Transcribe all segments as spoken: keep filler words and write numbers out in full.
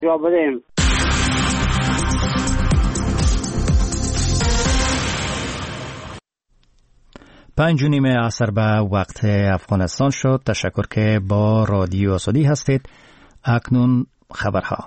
یا بدیم. پنج و نیم عصر به وقت افغانستان شد. تشکر که با رادیو آزادی هستید. اکنون خبرها.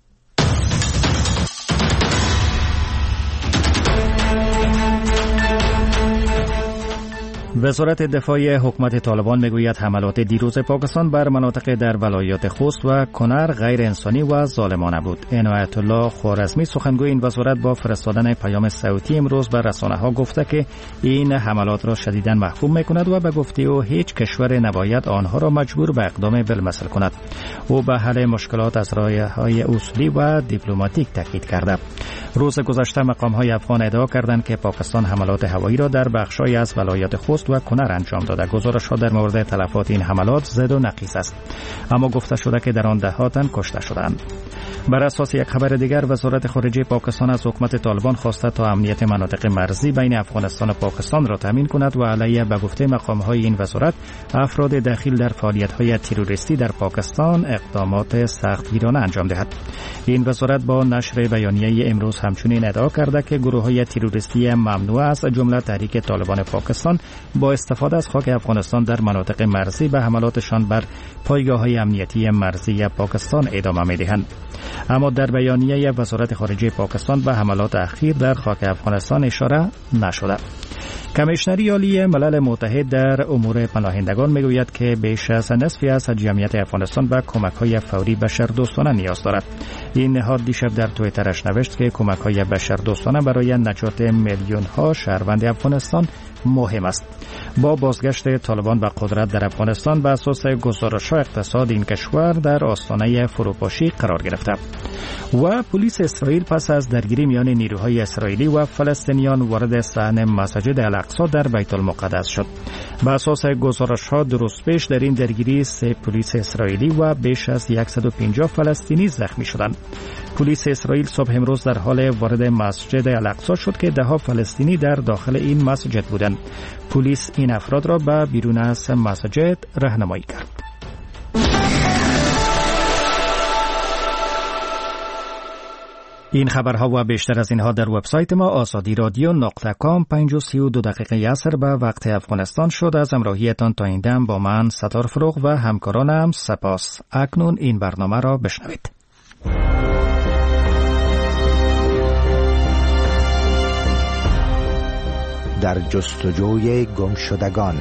وزارت دفاع حکومت طالبان میگوید حملات دیروز پاکستان بر مناطق در ولایات خوست و کنر غیر انسانی و ظالمانه بود. عنایت الله خوارزمی سخنگوی این وزارت با فرستادن پیام صوتی امروز به رسانه‌ها گفته که این حملات را شدیداً محکوم میکند و به گفته او هیچ کشور نباید آنها را مجبور به اقدام بالمثل کند. او به حل مشکلات از راه‌های اصولی و دیپلماتیک تاکید کرده. روز گذشته مقام‌های افغان ادعا کردند که پاکستان حملات هوایی را در بخش‌های از ولایات خوست و کنر انجام داده. گزارش‌ها در مورد تلفات این حملات زد و نقیص است، اما گفته شده که در آن ده‌ها تن کشته شدند. بر اساس یک خبر دیگر، وزارت خارجه پاکستان از حکومت طالبان خواسته تا امنیت مناطق مرزی بین افغانستان و پاکستان را تامین کند و علیه به گفته مقام‌های این وزارت افراد داخل در فعالیت‌های تروریستی در پاکستان اقدامات سختگیرانه انجام دهد. این وزارت با نشر بیانیه امروز همچنین ادعا کرده که گروه‌های تروریستی ممنوع از جمله تحریک طالبان پاکستان با استفاده از خاک افغانستان در مناطق مرزی به حملاتشان بر پایگاه‌های امنیتی مرزی پاکستان ادامه می‌دهند. اما در بیانیه وزارت خارجه پاکستان به حملات اخیر در خاک افغانستان اشاره نشده. کمیشنری عالی ملل متحد در امور پناهندگان میگوید که بیش از نصف از جمعیت افغانستان به کمک‌های فوری بشردوستانه نیاز دارد. این نهاد دیشب در توییترش نوشت که کمک‌های بشردوستانه برای نجات میلیون‌ها شهروند افغانستان مهم است. با بازگشت طالبان به قدرت در افغانستان به اساس گزارش‌ها اقتصاد این کشور در آستانه فروپاشی قرار گرفته و پلیس اسرائیل پس از درگیری میان نیروهای اسرائیلی و فلسطینیان وارد صحن مسجد الاقصی در بیت المقدس شد. به اساس گزارش‌ها درست پیش در این درگیری سه پلیس اسرائیلی و بیش از صد و پنجاه فلسطینی زخمی شدند. پلیس اسرائیل صبح امروز در حال وارد مسجد الاقصی شد که ده ها فلسطینی در داخل این مسجد بودند. پلیس این افراد را به بیرون از مسجد راهنمایی کرد. این خبرها و بیشتر از اینها در وبسایت ما آزادی رادیو نقطه کام. پنج و سی و دو دقیقه عصر به وقت افغانستان شد. از همراهیتان تا این دم با من ستار فروغ و همکارانم سپاس. اکنون این برنامه را بشنوید. در جستجوی گمشدگان.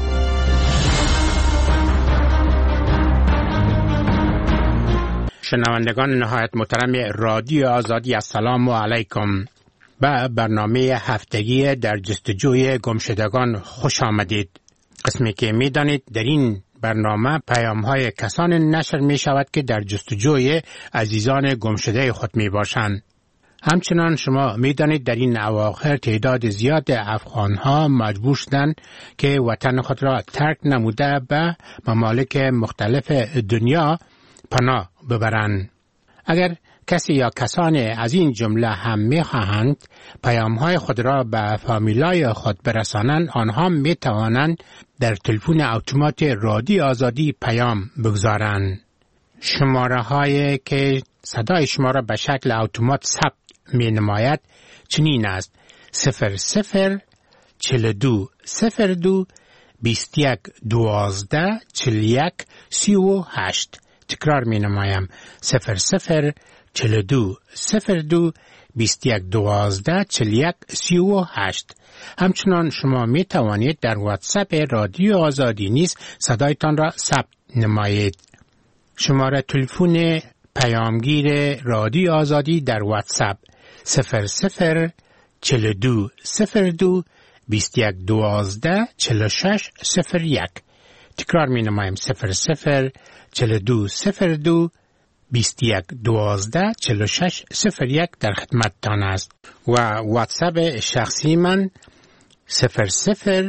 شنوندگان نهایت محترم رادیو آزادی، السلام علیکم. به برنامه هفتگی در جستجوی گمشدگان خوش آمدید. قسمی که می دانید در این برنامه پیام های کسان نشر می شود که در جستجوی عزیزان گمشده خود می باشند. همچنان شما می دانید در این اواخر تعداد زیاد افغان ها مجبور شدند که وطن خود را ترک نموده به ممالک مختلف دنیا پناه ببرند. اگر کسی یا کسان از این جمله هم می خواهند پیام های خود را به فامیلای خود برسانند، آنها می توانند در تلفن اتومات رادیو آزادی پیام بگذارند. شماره هایی که صدای شما را به شکل اتومات ثبت می نماید چنین است: صفر صفر چل دو صفر دو بیست یک دوازده چل یک سی و هشت. تکرار می نمایم: صفر صفر چل دو صفر دو بیست یک دوازده چل یک سی و هشت. همچنان شما می توانید در واتساپ رادیو آزادی نیز صدایتان را ثبت نمایید. شماره تلفن پیامگیر رادیو آزادی در واتساپ صفر صفر چل دو صفر دو بیست یک دوازده چل شش صفر یک. تکرار می نمایم: صفر صفر چل دو صفر دو بیست یک دوازده چل شش صفر یک در خدمت تان است. و واتساپ شخصی من صفر صفر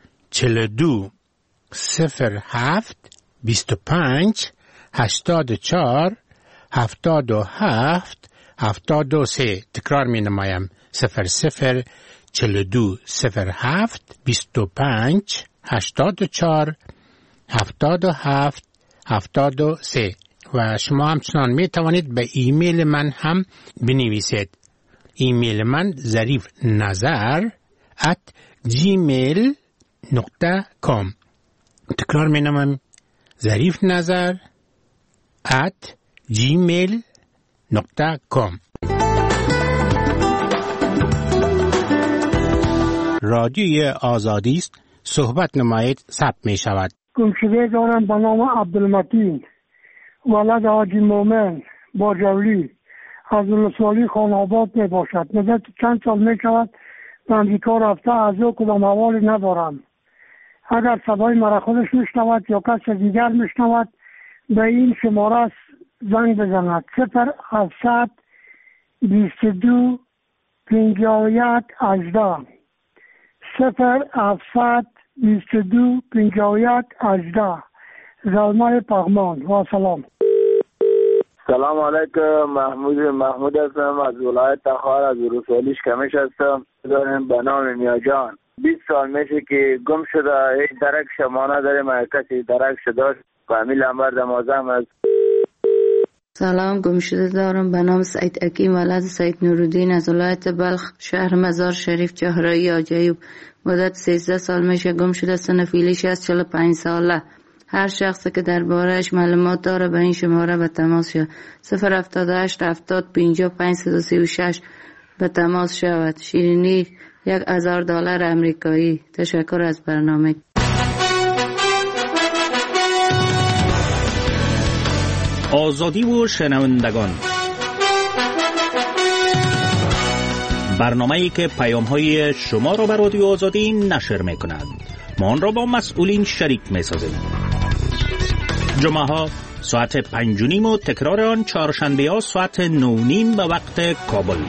چل دو صفر هفت بیست و پنج هشتاد و چهار هفتاد و هفت هفتاد و سه. تکرار می نمایم: صفر صفر چل دو صفر هفت بیست و پنج هشتاد و چهار هفتاد و هفت هفتاد و سه. و شما همچنان می توانید به ایمیل من هم بنویسید. ایمیل من ظریف نظر at gmail نقطه کام. تکرار می نمیم ظریف نظر at gmail نقطه کام. رادیوی آزادی است. صحبت نمایید ثبت می شود. گمشده دارم به نام عبدالمتین ولد حاجی مومن باجولی از ولسوالی خانآباد می باشد. مدت چند سال می شود به امریکا رفته، از او کدام حوالی ندارم. اگر صدای مرا خودش میشنود یا کس دیگر میشنود به این شماره زنگ بزند. صفر هفتصد بیست و دو پنجاه و یک هجده صفر هفتصد بیست و دو پنجاه و یک هجده. زلمه پغمان و سلام. سلام علیکم. محمود محمود هستم از ولایت تخار، از ولسوالیش کمش هستم. دارم به نام میاجان. بیست سال میشه که گم شده، هیچ درک شما نداریم، کسی درک شده فامیل انبر دمازم است. سلام، گم شده دارم به نام سعید حکیم ولد سعید نورالدین از ولایت بلخ، شهر مزار شریف، چهارراه آجایب. مدت سیزده سال میشه گم شده. سن فعلیش از چهل و پنج ساله. هر شخصی که درباره‌اش معلومات داره به این شماره به تماس شود. صفر هفتاد و هشت هفتاد پنجاه پنج صد و سی و شش به تماس شود. شیرینی یک هزار دلار امریکایی. تشکر از برنامه. آزادی و شنوندگان، برنامه‌ای که پیام‌های شما را به رادیو آزادی نشر می‌کند. ما آن را با مسئولین شریک می‌سازیم. جمعه‌ها ساعت پنج و نیم و تکرار آن چهارشنبه‌ها ساعت نه و نیم به وقت کابل.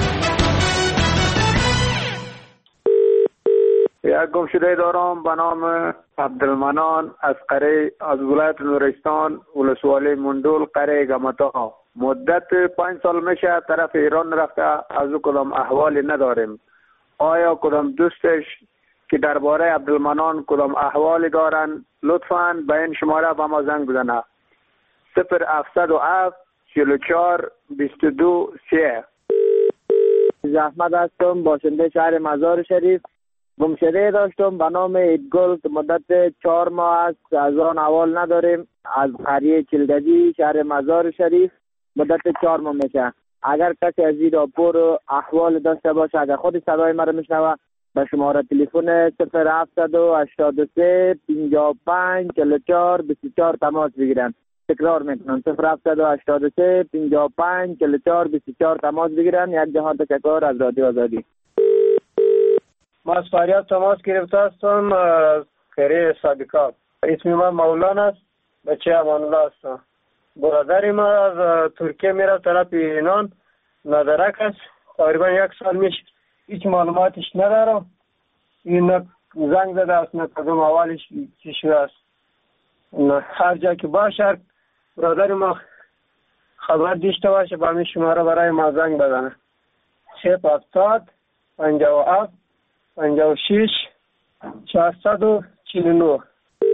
یک گمشده دارم به نام عبدالمنان از قره از ولایت نورستان، ولسوالی مندول، قره گمتا. مدت پنج سال میشه طرف ایران رفته، از او کدام احوالی نداریم. آیا کدام دوستش که درباره عبدالمنان کدام احوالی دارن لطفاً به این شماره به ما زنگ بزنه. صفر هفتصد و هفت چهل و چهار بیست و دو سه. احمد هستم، باشنده شهر مزار شریف. گمشده داشتم به نام ایدگل که مدت چهار ماه است، از آن احوال نداریم. از قریه چلگدی شهر مزار شریف مدت چهار ماه میشه. اگر کسی از این راپور احوال داشته باشه، اگر خود صدای مرا میشنوه، به شماره تلفن صفر هفتصد و هشتاد و سه پنجاه و پنج چهل و چهار بیست و چهار تماس بگیرن. تکرار میکنم صفر هفتصد و هشتاد و سه پنجاه و پنج چهل و چهار بیست و چهار تماس بگیرن. یک جهان تشکر از رادیو آزادی. ما از فریاد تماس گرفته هستم از قریه صادقات. اسم من مولان است، بچه امان الله هستم. برادر ما از ترکیه میره طرف ایران، ندرک است. تقریبا یک سال میشه، هیچ معلوماتش ندارم. این زنگ زده است، نه کدوم اولش چی شده است. هر جا که باشه برادر ما خبر داشته باشه به همین شماره برای ما زنگ بزنه. صفر هفتاد پنجاه و هفت پنجاه و شش چهارصد و چهل و نه.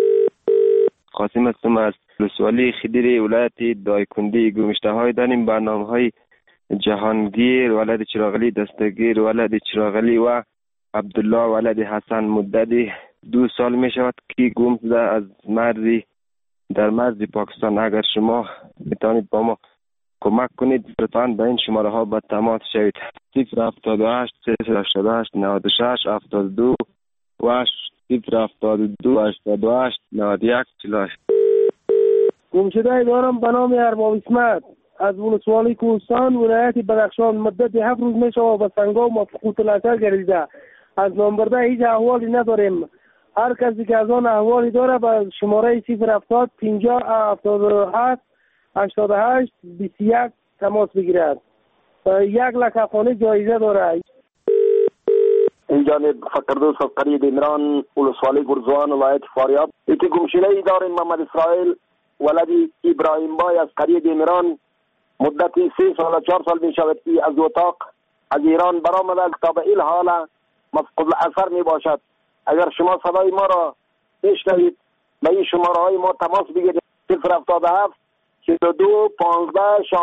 قاسم هستم از ولسوالی خدیر ولایت دایکنده. گمشته های داریم، برنامه های جهانگیر ولد چراغلی، دستگیر ولد چراغلی و عبدالله ولد حسن. مدت دو سال می شود که گم شده از مرزی در مرز پاکستان. اگر شما میتونید با ما کمک کنید لطفاً به این شماره ها به تماس شوید. صفر هفتاد و هشت صفر هشتاد و هشت نود و شش هفتاد و دو و صفر هفتاد و دو هشتاد و هشت نود و یک چهل و هشت. گمشده دارم به نام ارباب اسمت از ولسوالی کوهستان، ولایت بدخشان. مدت هفت روز میشه و به سنگام و فقوط لشکر گردیده. از نامبرده هیچ احوالی نداریم. هر کسی که از آن احوالی داره به شماره صفر هفتاد پنجاه هفتاد و هفت هشتاد و هشت بیست و یک تماس بگیرد. یک لک افغانی جایزه داره. این جانب فقردوس از قریه دیمران، ولسوالی گرزوان، ولایت فاریاب. یکی گمشده ای داریم محمد اسرائیل ولدی ابراهیم بای از قریه دیمران. مدت سه سال چهار سال می شود که از اتاق از ایران برآمده تا به این حال مفقود الاثر می باشد. اگر شما صدای ما را میشنوید به این شماره های ما تماس بگیرید. صفر هفتاد و هفت سی و دو پانزده